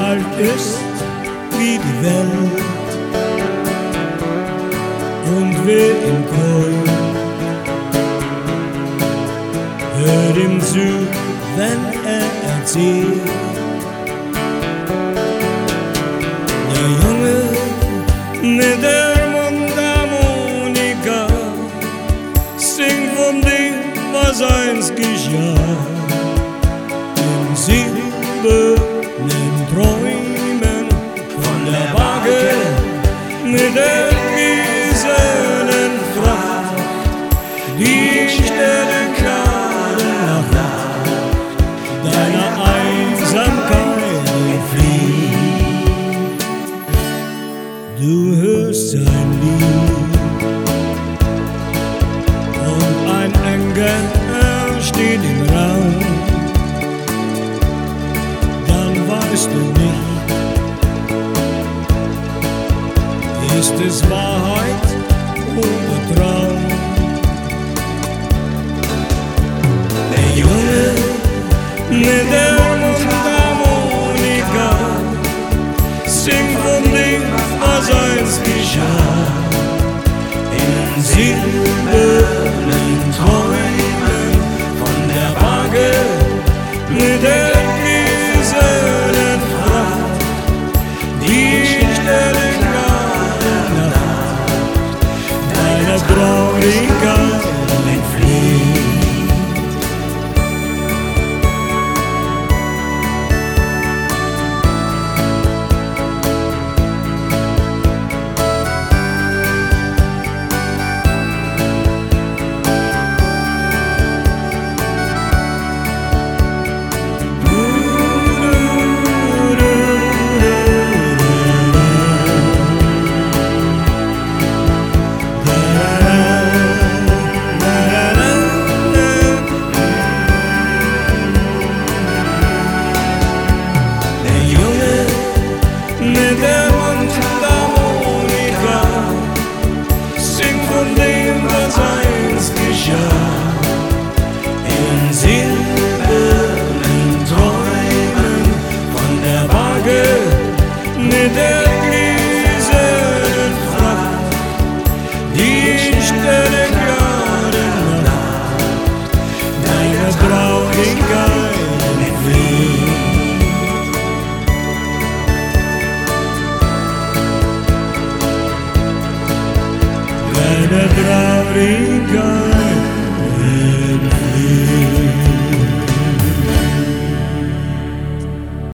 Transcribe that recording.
alt ist wie die Welt und will im Gold. Hört ihm zu, wenn er erzählt. Der Junge mit der Mundharmonika singt von dem, was einst geschah. In silbernen Träumen von der Waage mit der Gesellenfracht, die stille klare Nacht deiner Einsamkeit entflieht. Du hörst sein Lied und ein Engel steht im Raum. Dann weißt du nicht, ist es Wahrheit oder Traum? Der Junge mit der Mundharmonika singt von dem, was einst geschah. In silbernen Träumen von der Waage mit der Gesellenfracht, die stille klare Nacht deiner Traurigkeit entflieht. Mit der Mundharmonika singt von dem, was einst geschah. In silbernen Träumen von der Waage mit der Gesellenfracht, die stille klare Nacht deiner Traurigkeit entflieht. Deine Traurigkeit